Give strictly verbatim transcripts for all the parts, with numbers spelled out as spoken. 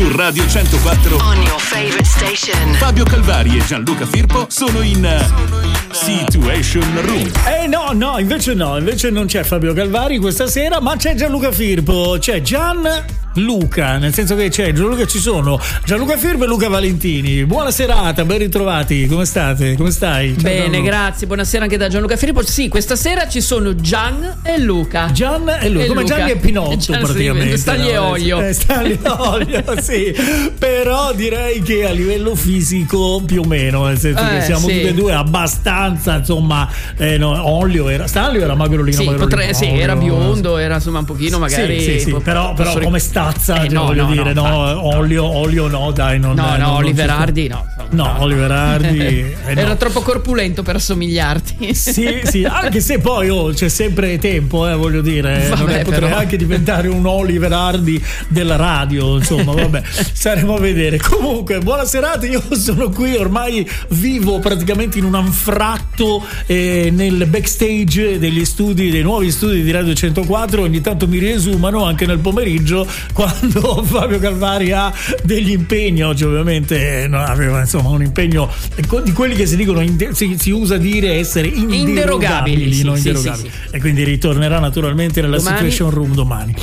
Su Radio centoquattro On your favorite station. Fabio Calvari e Gianluca Firpo sono in Situation Room. Eh no, no, invece no, invece non c'è Fabio Calvari questa sera, ma c'è Gianluca Firpo, c'è Gianluca, nel senso che c'è Gianluca, ci sono Gianluca Firpo e Luca Valentini. Buona serata, ben ritrovati, come state? Come stai? Ciao, Bene, Gianluca. grazie, buonasera anche da Gianluca Firpo. Sì, questa sera ci sono Gian e Luca. Gian e Luca, E come Luca. Gianni e Pinotto Gian, praticamente. sì, Stagli e no? olio. Eh, Stagli e olio, sì. Però direi che a livello fisico più o meno, nel senso Eh, che siamo sì. tutti e due abbastanza, insomma, eh, no, olio era, Stanlio era magrolino, Sì, magrolino, potrei, sì, olio, era biondo, era insomma un pochino magari. Sì, sì, sì, po- però, però posso- come stazza, Eh, no, voglio no, dire, no, no, infatti, olio, olio no, dai, non No, non- no, non Oliver ci sta. Hardy no. No, Oliver Hardy eh, Era no. troppo corpulento per assomigliarti. Sì, sì, anche se poi oh, c'è sempre tempo, eh, voglio dire, Vabbè, non è, potrei però. anche diventare un Oliver Hardy della radio, insomma, vabbè, staremo a vedere. Comunque, buona serata, io sono qui, ormai vivo praticamente in un anfratto eh, nel backstage degli studi, dei nuovi studi di Radio centoquattro, ogni tanto mi riesumano anche nel pomeriggio quando Fabio Calvari ha degli impegni. Oggi ovviamente eh, no, aveva insomma un impegno di quelli che si dicono, si, si usa dire essere inderogabili, Inderogabili, sì, no? sì, Inderogabili. sì, sì. E quindi ritornerà naturalmente nella Domani. Situation Room domani.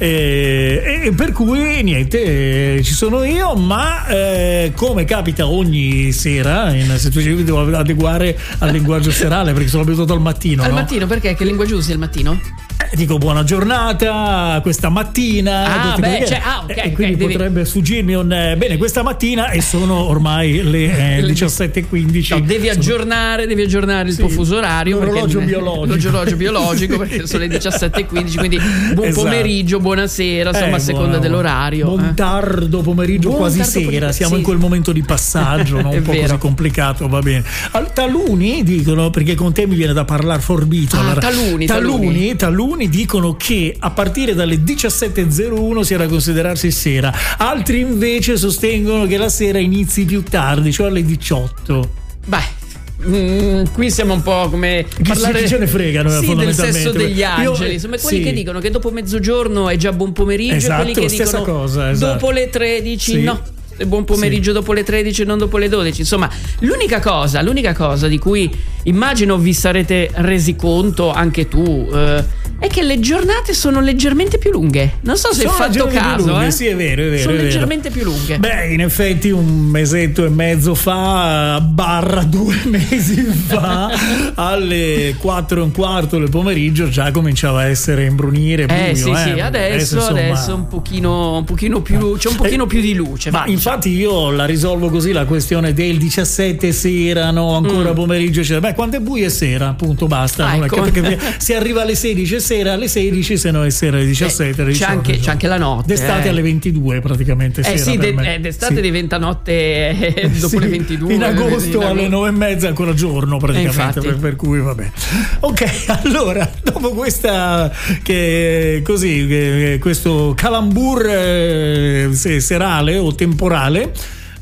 E, e per cui niente, eh, ci sono io, ma eh, come capita ogni sera in Situation Room devo adeguare al linguaggio serale perché sono abituato al mattino. Al no? mattino, perché? Che linguaggio usi al mattino? Eh, Dico buona giornata questa mattina. Ah, tutte beh, quelle- cioè, ah, ok, e ok, quindi devi- potrebbe sfuggirmi un eh, bene questa mattina e sono ormai le eh, diciassette e quindici. No, devi aggiornare, devi aggiornare il Sì, tuo fuso orario. l'orologio perché- biologico. L'orologio biologico perché sono le diciassette e quindici, quindi buon Esatto. pomeriggio, buonasera, insomma, Eh, a seconda buona- dell'orario. Buon eh. tardo pomeriggio, Buon quasi tardo sera. pomeriggio, Siamo sì. in quel momento di passaggio, no? È un po' vero. così complicato, va bene. Al- Taluni dicono, perché con te mi viene da parlare forbito. Ah, allora, taluni, taluni, taluni. taluni dicono che a partire dalle diciassette e zero uno sia da considerarsi sera. Altri invece sostengono che la sera inizi più tardi, cioè alle diciotto. Beh. Mm, qui siamo un po' come Chi, parlare chi ce ne fregano, sì, del fondamentalmente. sesso degli Io- angeli, insomma, quelli sì. che dicono che dopo mezzogiorno è già buon pomeriggio, Esatto, quelli che stessa dicono cosa, esatto. dopo le tredici Sì. no, è buon pomeriggio dopo le tredici, non dopo le dodici. Insomma, l'unica cosa, l'unica cosa di cui immagino vi sarete resi conto anche tu, eh, è che le giornate sono leggermente più lunghe. Non so se hai Sono fatto leggermente più caso, lunghe, eh. sì, è vero, è vero, Sono è vero. leggermente più lunghe. Beh, in effetti un mesetto e mezzo fa, barra due mesi fa, alle quattro e un quarto del pomeriggio già cominciava a essere imbrunire buio. Eh sì, eh. sì, adesso, insomma, adesso un pochino, un pochino più, c'è un pochino Eh, più di luce. Ma vai, infatti io la risolvo così la questione del diciassette sera, no, ancora Mm. pomeriggio, eccetera. Beh, quando è buio è sera, appunto, basta. Ah, non è ecco. che- perché si arriva alle sedici è sera, alle sedici, se no è sera alle diciassette. alle c'è diciotto, anche- insomma. c'è anche la notte, D'estate eh. alle ventidue praticamente Eh sera sì, per de- me. eh, d'estate Sì. diventa notte eh, dopo Sì, le ventidue. in agosto in alle nove e mezza è ancora giorno praticamente, infatti. per, per cui vabbè. Ok, allora dopo questa che così che- questo calambur eh, se- serale o temporale,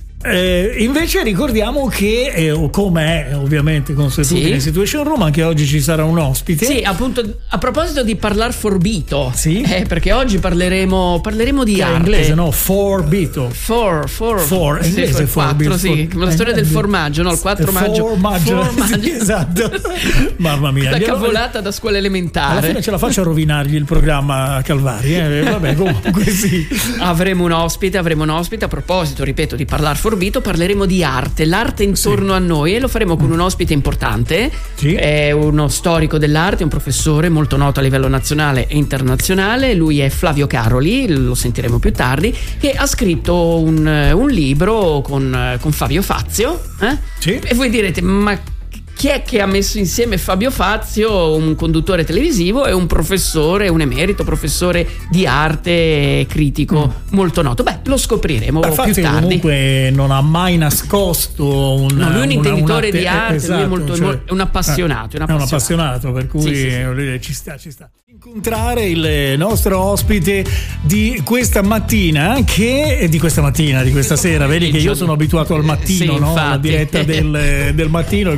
eh, invece ricordiamo che eh, o come è ovviamente consuetudine Sì. in Situation Room, anche oggi ci sarà un ospite. Sì, appunto, a proposito di parlar forbito, Sì. eh, perché oggi parleremo, parleremo di Che è arte. inglese, no? Forbito. For, for, For, sì, inglese for- quattro, forbito. sì, come la storia del formaggio, no? Il quattro maggio. Formaggio, Formaggio. sì, esatto. Mamma mia. La Glielo- cavolata da scuola Alla elementare. fine ce la faccio a rovinargli il programma a Calvari, eh? Vabbè, comunque sì. Avremo un ospite, avremo un ospite. A proposito, ripeto, di parlar forbito, parleremo di arte, l'arte intorno a noi, e lo faremo con un ospite importante. Sì. È uno storico dell'arte, un professore molto noto a livello nazionale e internazionale. Lui è Flavio Caroli, lo sentiremo più tardi, che ha scritto un, un libro con, con Fabio Fazio. eh? Sì. E voi direte, ma chi è che ha messo insieme Fabio Fazio, un conduttore televisivo, e un professore, un emerito professore di arte critico molto noto? Beh, lo scopriremo Beh, più Fazio tardi. comunque non ha mai nascosto un, No, lui è un una- intenditore una- di arte, esatto, lui è, molto, cioè, è un appassionato. È un è un appassionato. appassionato, per cui Sì, sì, sì. voglio dire, ci sta, ci sta. Incontrare il nostro ospite di questa mattina, che di questa mattina, di questa sera, vedi che io sono abituato al mattino, Sì, no? infatti. alla diretta del, del mattino, e quindi è un orario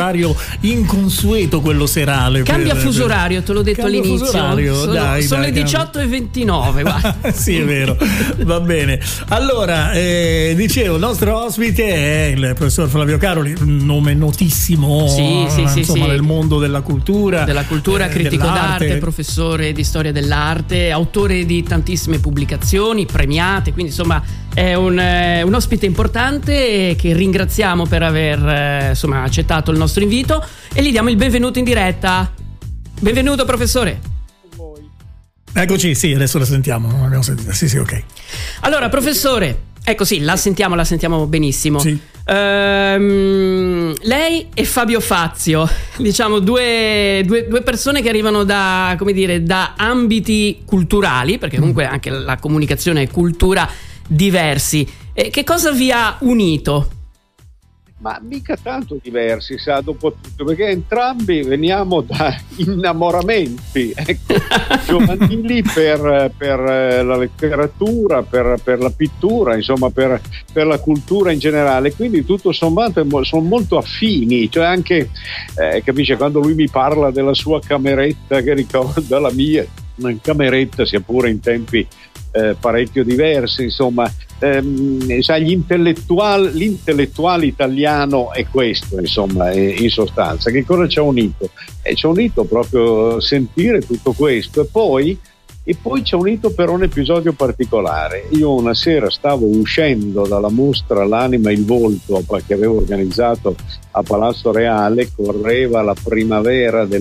orario inconsueto, quello serale. Cambia per, fuso per... orario, te l'ho detto Cambia all'inizio. Fuso orario, sono dai, sono dai, le diciotto e ventinove. Sì, è vero. Va bene. Allora, eh, dicevo, il nostro ospite è il professor Flavio Caroli, un nome notissimo, sì, sì, sì, insomma, sì. nel mondo della cultura. Della cultura, eh, critico dell'arte. d'arte, professore di storia dell'arte, autore di tantissime pubblicazioni premiate, quindi insomma è un, eh, un ospite importante che ringraziamo per aver eh, insomma accettato il nostro invito e gli diamo il benvenuto in diretta. Benvenuto professore. Eccoci, sì, adesso la sentiamo, non l'abbiamo sentita. Sì, sì, ok. Allora, professore, ecco sì, la sentiamo, la sentiamo benissimo. Sì. Ehm, lei e Fabio Fazio, diciamo due, due, due persone che arrivano da, come dire, da ambiti culturali, perché comunque anche la comunicazione è cultura, diversi. E che cosa vi ha unito? Ma mica tanto diversi, sa, dopo tutto, perché entrambi veniamo da innamoramenti, ecco, giovanili per, per la letteratura, per, per la pittura, insomma per, per la cultura in generale, quindi tutto sommato sono molto affini, cioè anche, eh, capisce, quando lui mi parla della sua cameretta che ricorda la mia, una cameretta sia pure in tempi eh, parecchio diversi, insomma. Ehm, sai, gli intellettuali, l'intellettuale italiano è questo, insomma, in sostanza. Che cosa ci ha unito? Eh, ci ha unito proprio sentire tutto questo, e poi e poi ci ha unito per un episodio particolare. Io una sera stavo uscendo dalla mostra L'anima e il volto che avevo organizzato a Palazzo Reale, correva la primavera del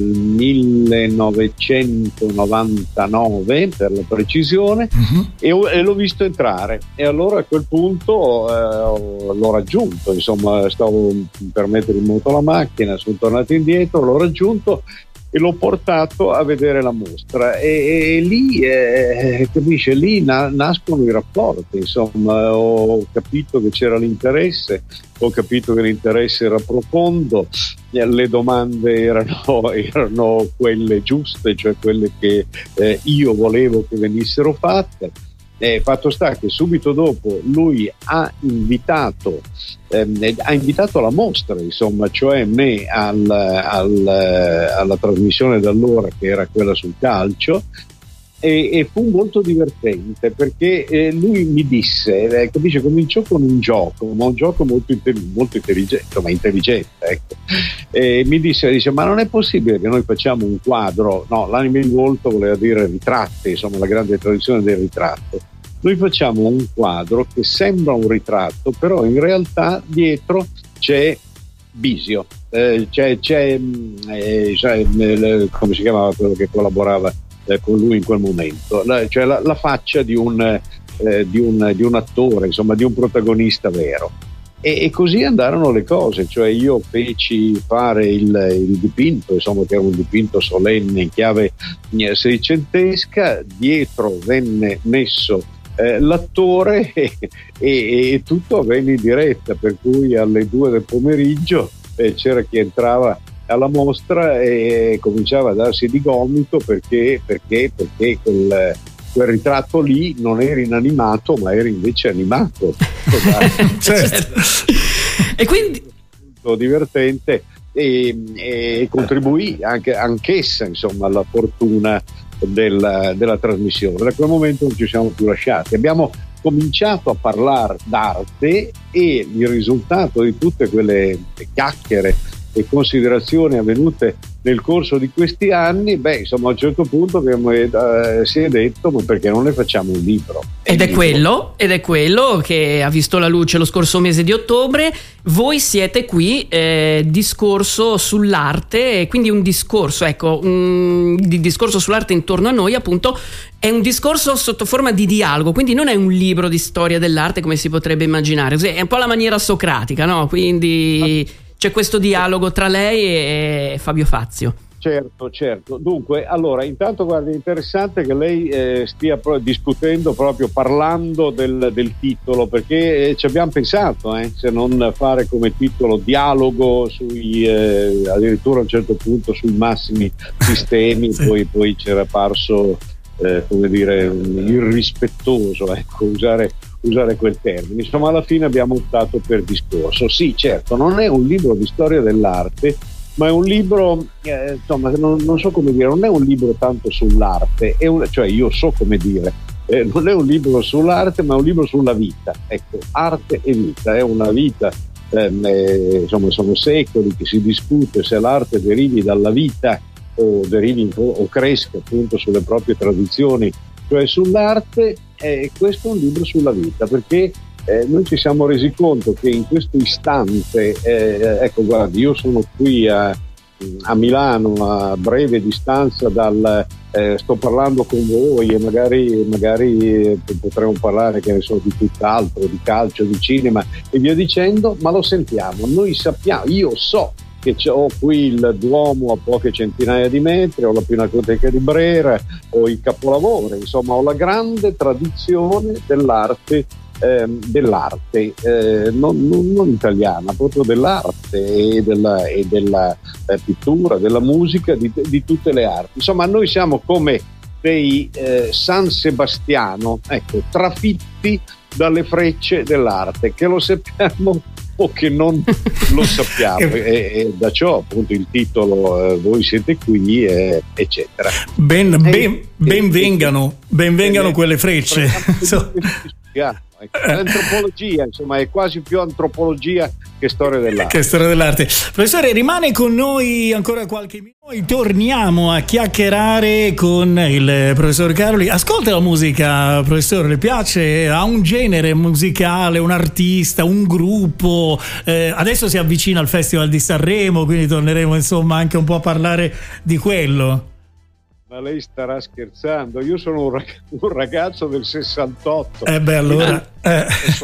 millenovecentonovantanove per la precisione, uh-huh. e, e l'ho visto entrare, e allora a quel punto eh, l'ho raggiunto, insomma stavo per mettere in moto la macchina, sono tornato indietro, l'ho raggiunto e l'ho portato a vedere la mostra, e, e lì eh, capisce, lì na- nascono i rapporti, insomma. Ho capito che c'era l'interesse, ho capito che l'interesse era profondo, le domande erano, erano quelle giuste, cioè quelle che eh, io volevo che venissero fatte. Eh, fatto sta che subito dopo lui ha invitato ehm, ha invitato alla mostra, insomma, cioè me al, al, alla trasmissione d'allora, che era quella sul calcio, e, e fu molto divertente perché eh, lui mi disse, eh, capisce, cominciò con un gioco, ma un gioco molto, intelli- molto intelligente, ma intelligente, ecco. E mi disse, dice, ma non è possibile che noi facciamo un quadro, no, l'anima e il volto voleva dire ritratti, insomma, la grande tradizione del ritratto. Noi facciamo un quadro che sembra un ritratto, però in realtà dietro c'è Bisio, eh, c'è, c'è eh, cioè, eh, come si chiamava quello che collaborava eh, con lui in quel momento, la, cioè la, la faccia di un, eh, di, un, di un attore, insomma, di un protagonista vero. E, e così andarono le cose, cioè io feci fare il, il dipinto, insomma, che era un dipinto solenne in chiave seicentesca, dietro venne messo eh, l'attore e, e, e tutto avvenne in diretta, per cui alle due del pomeriggio eh, c'era chi entrava alla mostra e cominciava a darsi di gomito perché, perché, perché quel, quel ritratto lì non era inanimato ma era invece animato. Certo. E quindi divertente, e, e contribuì anche, anch'essa, insomma, alla fortuna della, della trasmissione. Da quel momento non ci siamo più lasciati, abbiamo cominciato a parlare d'arte e il risultato di tutte quelle chiacchiere e considerazioni avvenute nel corso di questi anni, beh, insomma, a un certo punto abbiamo, eh, si è detto, ma perché non ne facciamo un libro? Ed è, libro. quello, ed è quello che ha visto la luce lo scorso mese di ottobre. Voi siete qui, eh, discorso sull'arte, quindi un discorso, ecco, un di discorso sull'arte intorno a noi, appunto, è un discorso sotto forma di dialogo, quindi non è un libro di storia dell'arte come si potrebbe immaginare, è un po' la maniera socratica, no? Quindi c'è questo dialogo tra lei e Fabio Fazio. Certo, certo. Dunque, allora, intanto guardi, è interessante che lei eh, stia pro- discutendo, proprio parlando del, del titolo, perché eh, ci abbiamo pensato, eh, se non fare come titolo dialogo sui, eh, addirittura a un certo punto sui massimi sistemi, sì. poi, poi c'era parso, eh, come dire, irrispettoso, ecco, usare usare quel termine. Insomma, alla fine abbiamo optato per discorso. Sì, certo, non è un libro di storia dell'arte, ma è un libro, eh, insomma, non, non so come dire, non è un libro tanto sull'arte, è un, cioè io so come dire, eh, non è un libro sull'arte, ma è un libro sulla vita. Ecco, arte e vita, è una vita, ehm, eh, insomma, sono secoli che si discute se l'arte derivi dalla vita o derivi o cresca appunto sulle proprie tradizioni, cioè sull'arte. Eh, questo è un libro sulla vita, perché eh, noi ci siamo resi conto che in questo istante, eh, ecco guardi, io sono qui a, a Milano a breve distanza dal eh, sto parlando con voi e magari, magari potremo parlare, che ne so, di tutt'altro, di calcio, di cinema e via dicendo, ma lo sentiamo, noi sappiamo, io so che ho qui il Duomo a poche centinaia di metri, ho la Pinacoteca di Brera, ho i capolavori, insomma ho la grande tradizione dell'arte, ehm, dell'arte eh, non, non, non italiana, proprio dell'arte e della, e della eh, pittura, della musica, di, di tutte le arti. Insomma noi siamo come dei eh, San Sebastiano, ecco, trafitti dalle frecce dell'arte, che lo sappiamo o che non lo sappiamo, e, e da ciò appunto il titolo eh, voi siete qui, eh, eccetera. Ben, ben, ben vengano, ben vengano quelle frecce. L'antropologia, insomma, è quasi più antropologia che storia dell'arte. Che storia dell'arte. Professore, rimane con noi ancora qualche minuto. Noi torniamo a chiacchierare con il professor Caroli. Ascolta la musica, professore, le piace? Ha un genere musicale, un artista, un gruppo? Eh, adesso si avvicina al Festival di Sanremo, quindi torneremo insomma anche un po' a parlare di quello. Ma lei starà scherzando, io sono un ragazzo, un ragazzo del sessantotto. Eh beh, allora eh.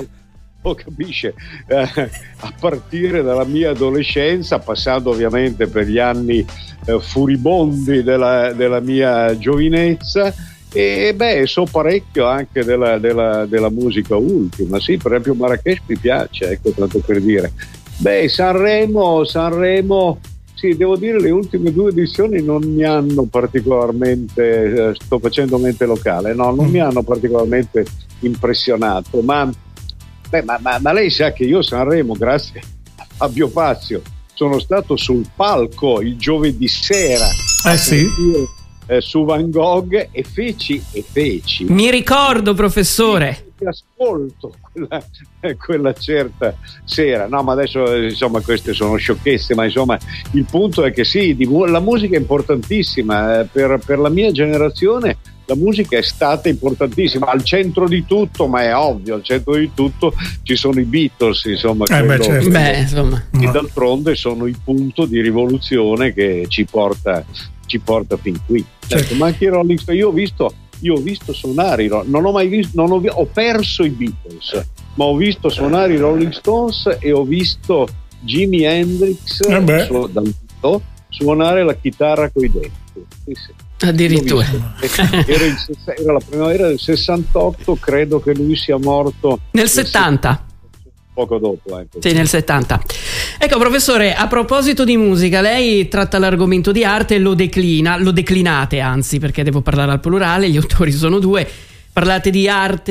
Lo capisce, eh, a partire dalla mia adolescenza, passando ovviamente per gli anni eh, furibondi della, della mia giovinezza, e beh, so parecchio anche della, della, della musica ultima. Sì, per esempio Marrakesh mi piace, ecco, tanto per dire. Beh, Sanremo, Sanremo. Sì, devo dire, le ultime due edizioni non mi hanno particolarmente, eh, sto facendo mente locale, no, non mi hanno particolarmente impressionato, ma, beh, ma, ma, ma lei sa che io a Sanremo, grazie a Fabio Fazio, sono stato sul palco il giovedì sera eh sì. eh, su Van Gogh e feci e feci. Mi ricordo, professore. Ti ascolto quella, quella certa sera, no, ma adesso insomma queste sono sciocchezze, ma insomma il punto è che sì, di, la musica è importantissima, eh, per, per la mia generazione la musica è stata importantissima, al centro di tutto, ma è ovvio, al centro di tutto ci sono i Beatles, insomma, eh beh, certo. beh, insomma. E d'altronde sono il punto di rivoluzione che ci porta, ci porta fin qui. Certo. Ecco, ma anche i Rolling Stones, io ho visto Io ho visto suonare, non ho mai visto, non ho, ho perso i Beatles, ma ho visto suonare i Rolling Stones e ho visto Jimi Hendrix eh su, dal dito, suonare la chitarra coi denti. Sì, sì. Addirittura. Era, il, era la primavera del sessantotto, credo che lui sia morto nel settanta. Poco dopo, ecco. Sì, nel settanta. Ecco, professore, a proposito di musica, lei tratta l'argomento di arte e lo declina, lo declinate anzi, perché devo parlare al plurale, gli autori sono due. Parlate di arte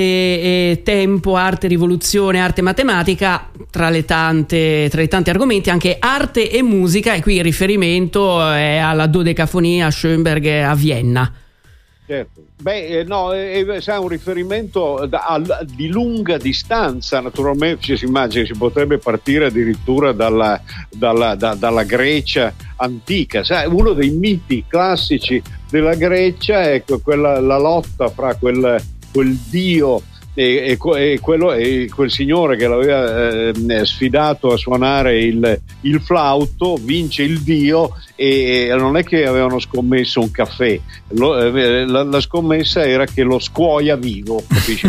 e tempo, arte rivoluzione, arte matematica, tra le tante, tra i tanti argomenti anche arte e musica, e qui il riferimento è alla dodecafonia Schoenberg a Vienna. Certo. Beh, eh, no, è, è un riferimento da, a, di lunga distanza, naturalmente ci si immagina, si potrebbe partire addirittura dalla, dalla, da, dalla Grecia antica, sai, uno dei miti classici della Grecia è quella, la lotta fra quel, quel dio e, e, e, quello, e quel signore che l'aveva eh, sfidato a suonare il, il flauto, vince il dio, e non è che avevano scommesso un caffè, lo, eh, la, la scommessa era che lo scuoia vivo, capisci?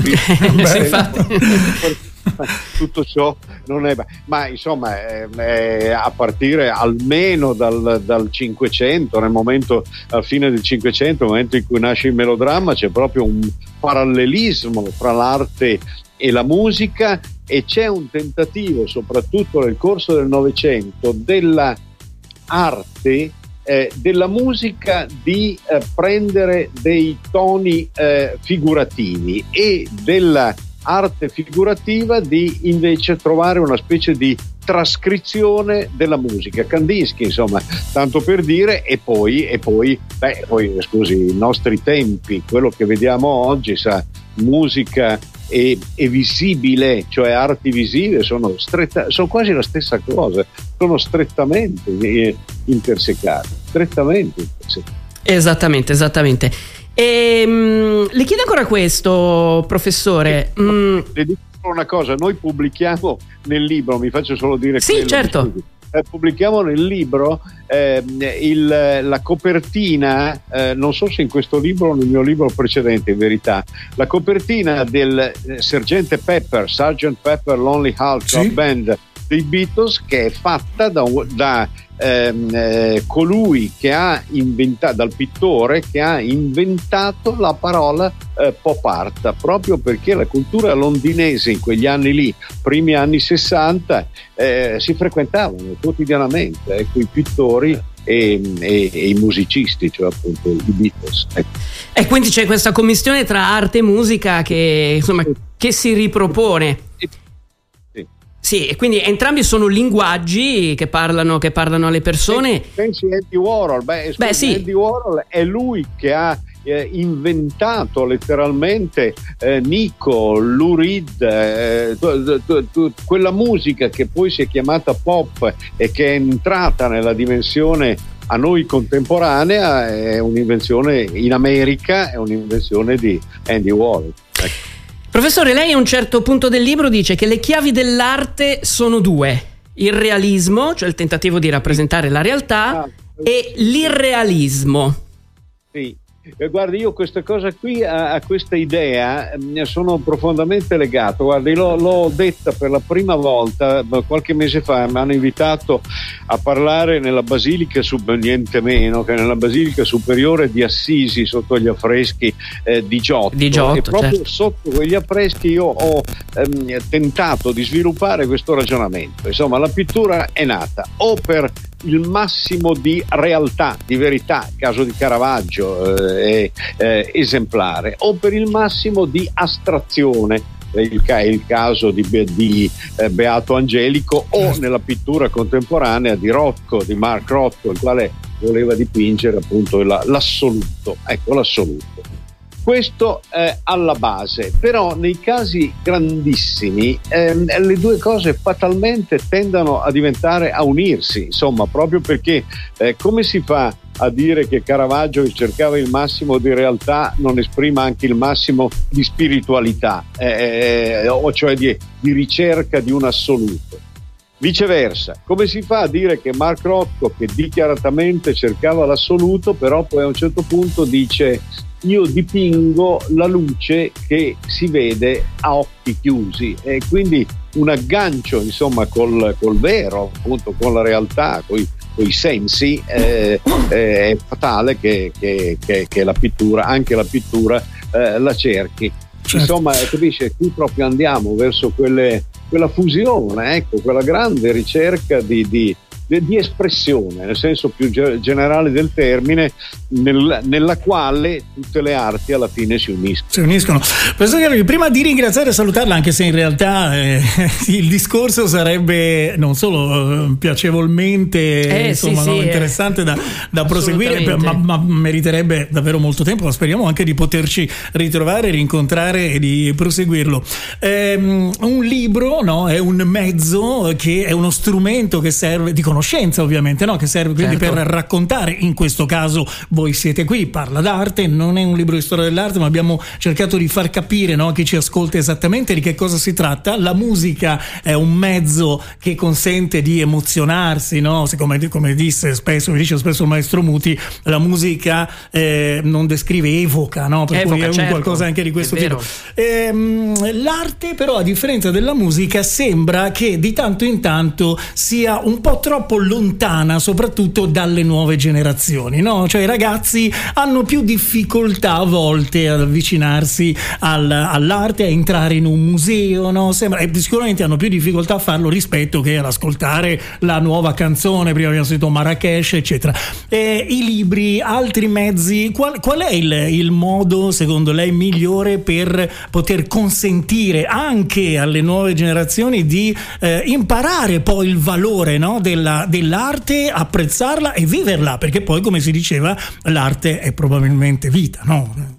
Tutto ciò non è, ma insomma eh, eh, a partire almeno dal, dal Cinquecento, nel momento, al fine del Cinquecento, nel momento in cui nasce il melodramma, c'è proprio un parallelismo fra l'arte e la musica, e c'è un tentativo soprattutto nel corso del Novecento della arte, eh, della musica, di eh, prendere dei toni eh, figurativi e della arte figurativa di invece trovare una specie di trascrizione della musica. Kandinsky, insomma, tanto per dire. E poi, e poi, beh, poi scusi, i nostri tempi, quello che vediamo oggi, sa, musica e, e visibile, cioè arti visive, sono, stretta, sono quasi la stessa cosa, sono strettamente intersecate, strettamente intersecate. Esattamente, esattamente. E, mh, le chiedo ancora questo, professore. Mm. Le dico una cosa, noi pubblichiamo nel libro, mi faccio solo dire sì, quello, certo. Eh, pubblichiamo nel libro eh, il, la copertina, eh, non so se in questo libro o nel mio libro precedente, in verità, la copertina del eh, sergente Pepper, sergeant Pepper Lonely Hearts Club Band dei Beatles, che è fatta da, da ehm, eh, colui che ha inventato, dal pittore che ha inventato la parola eh, pop art, proprio perché la cultura londinese in quegli anni lì, primi anni sessanta, eh, si frequentavano quotidianamente, ecco, i pittori e, e, e i musicisti, cioè appunto i Beatles, ecco. E quindi c'è questa commistione tra arte e musica che, insomma, che si ripropone. Sì, e quindi entrambi sono linguaggi che parlano, che parlano alle persone. Pensi a Andy Warhol, beh, scusi, beh sì. Andy Warhol è lui che ha eh, inventato letteralmente eh, Nico, Lou Reed, eh, tu, tu, tu, quella musica che poi si è chiamata pop e che è entrata nella dimensione a noi contemporanea, è un'invenzione in America, è un'invenzione di Andy Warhol. Ecco. Professore, lei a un certo punto del libro dice che le chiavi dell'arte sono due: il realismo, cioè il tentativo di rappresentare la realtà, ah, e l'irrealismo. Sì. Guardi, io questa cosa qui, a, a questa idea ne sono profondamente legato. Guardi, l'ho, l'ho detta per la prima volta qualche mese fa, mi hanno invitato a parlare nella Basilica sub, niente meno che nella Basilica Superiore di Assisi, sotto gli affreschi eh, di Giotto. Di Giotto, e proprio certo. Sotto quegli affreschi io ho ehm, tentato di sviluppare questo ragionamento. Insomma, la pittura è nata o per il massimo di realtà, di verità, caso di Caravaggio eh, eh, esemplare, o per il massimo di astrazione, eh, il, ca- il caso di, Be- di eh, Beato Angelico, o nella pittura contemporanea di Rothko, di Mark Rothko, il quale voleva dipingere appunto la- l'assoluto, ecco l'assoluto. Questo è alla base, però nei casi grandissimi ehm, le due cose fatalmente tendono a diventare, a unirsi, insomma, proprio perché eh, come si fa a dire che Caravaggio cercava il massimo di realtà non esprima anche il massimo di spiritualità, eh, o cioè di, di ricerca di un assoluto? Viceversa, come si fa a dire che Mark Rothko, che dichiaratamente cercava l'assoluto, però poi a un certo punto dice: io dipingo la luce che si vede a occhi chiusi, e quindi un aggancio, insomma, col, col vero, appunto, con la realtà, coi, coi sensi, eh, eh, è fatale che, che, che, che la pittura, anche la pittura, eh, la cerchi. Certo. Insomma, capisce, qui proprio andiamo verso quelle, quella fusione, ecco, quella grande ricerca di, di di espressione, nel senso più generale del termine, nel, nella quale tutte le arti alla fine si uniscono. Si uniscono. Professore, prima di ringraziare e salutarla, anche se in realtà eh, il discorso sarebbe non solo eh, piacevolmente eh, insomma, sì, no, sì, interessante eh. da, da proseguire, ma, ma meriterebbe davvero molto tempo, ma speriamo anche di poterci ritrovare, rincontrare e di proseguirlo. Eh, un libro, no, è un mezzo che è uno strumento che serve di conoscenza, ovviamente, no? Che serve quindi certo. per raccontare. In questo caso voi siete qui, parla d'arte, non è un libro di storia dell'arte, ma abbiamo cercato di far capire, no, a chi ci ascolta esattamente di che cosa si tratta. La musica è un mezzo che consente di emozionarsi, no? Come, come disse spesso, mi dice spesso il maestro Muti, la musica eh, non descrive, evoca, no? Per evoca, cui è un certo. qualcosa anche di questo è tipo. Ehm, l'arte però, a differenza della musica, sembra che di tanto in tanto sia un po' troppo troppo lontana soprattutto dalle nuove generazioni, no? Cioè i ragazzi hanno più difficoltà a volte ad avvicinarsi al, all'arte, a entrare in un museo, no? Sembra, e sicuramente hanno più difficoltà a farlo rispetto che ad ascoltare la nuova canzone, prima abbiamo sentito Marrakesh, eccetera. E i libri, altri mezzi, qual, qual è il, il modo secondo lei migliore per poter consentire anche alle nuove generazioni di eh, imparare poi il valore, no? della, dell'arte, apprezzarla e viverla, perché poi, come si diceva, l'arte è probabilmente vita, no?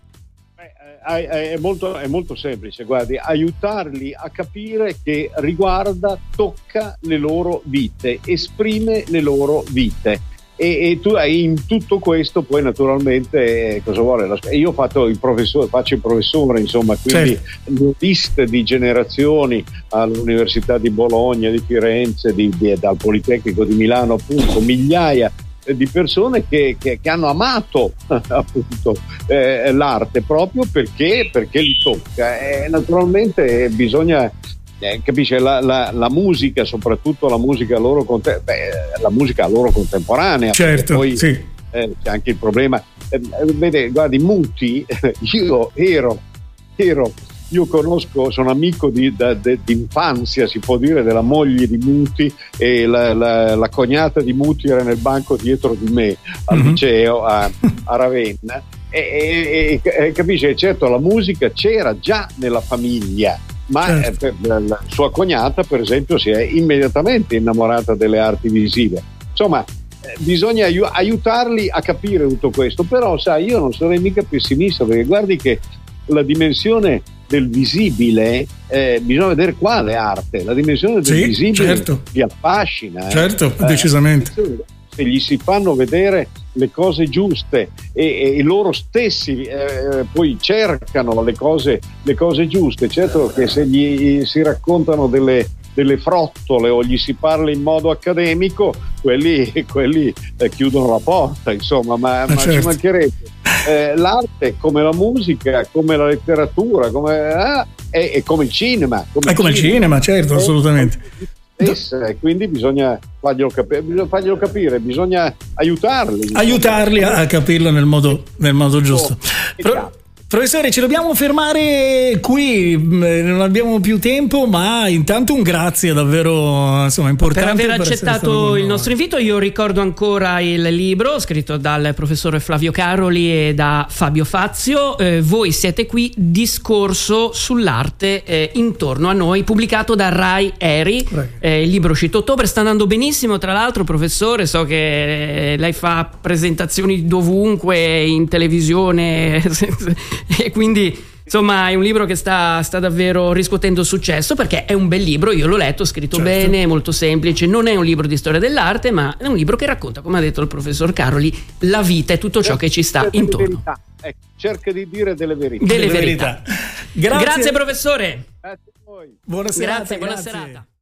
È molto, è molto semplice, guardi, aiutarli a capire che riguarda, tocca le loro vite, esprime le loro vite. E, e tu in tutto questo poi naturalmente cosa vuole? Io ho fatto il professore, faccio il professore, insomma, quindi certo. Liste di generazioni all'Università di Bologna, di Firenze, di, di, dal Politecnico di Milano, appunto, migliaia di persone che, che, che hanno amato appunto eh, l'arte proprio perché, perché li tocca, e naturalmente bisogna eh, capisce la, la, la musica, soprattutto la musica loro conte- beh, la musica loro contemporanea, certo, poi sì. eh, c'è anche il problema eh, vede, guardi, Muti, io ero ero io conosco, sono amico di, da, de, d'infanzia, si può dire, della moglie di Muti, e la, la, la cognata di Muti era nel banco dietro di me al mm-hmm. liceo a, a Ravenna, e, e, e capisce, certo la musica c'era già nella famiglia, ma certo. eh, la sua cognata per esempio si è immediatamente innamorata delle arti visive, insomma eh, bisogna aiu- aiutarli a capire tutto questo, però sai, io non sarei mica pessimista, perché guardi che la dimensione del visibile, eh, bisogna vedere quale arte, la dimensione del sì, visibile certo. vi affascina, eh. certo, eh, decisamente, se gli si fanno vedere le cose giuste e, e loro stessi eh, poi cercano le cose, le cose giuste, certo che se gli si raccontano delle delle frottole o gli si parla in modo accademico, quelli, quelli eh, chiudono la porta, insomma, ma, ma certo. ci mancherebbe. Eh, l'arte, come la musica, come la letteratura, come, eh, è, è come il cinema. Come è come il cinema, cinema certo, assolutamente. Stessa, e quindi bisogna farglielo capire, bisogna farglielo capire, bisogna aiutarli. Aiutarli a, a capirlo nel modo, nel modo giusto. Pro- Professore, ci dobbiamo fermare qui, non abbiamo più tempo, ma intanto un grazie davvero, insomma, importante per aver per accettato il nostro invito. Io ricordo ancora il libro scritto dal professore Flavio Caroli e da Fabio Fazio, eh, Voi siete qui, discorso sull'arte eh, intorno a noi, pubblicato da Rai Eri. Eh, il libro uscito a ottobre, sta andando benissimo, tra l'altro, professore, so che eh, lei fa presentazioni dovunque, in televisione e quindi insomma è un libro che sta, sta davvero riscuotendo successo, perché è un bel libro, io l'ho letto, scritto certo. bene, è molto semplice, non è un libro di storia dell'arte, ma è un libro che racconta, come ha detto il professor Caroli, la vita e tutto ciò che ci sta intorno. Ecco, cerca di dire delle verità. Delle delle verità. verità. Grazie. Grazie professore. Grazie a voi. Buona serata. Grazie, buona grazie. serata.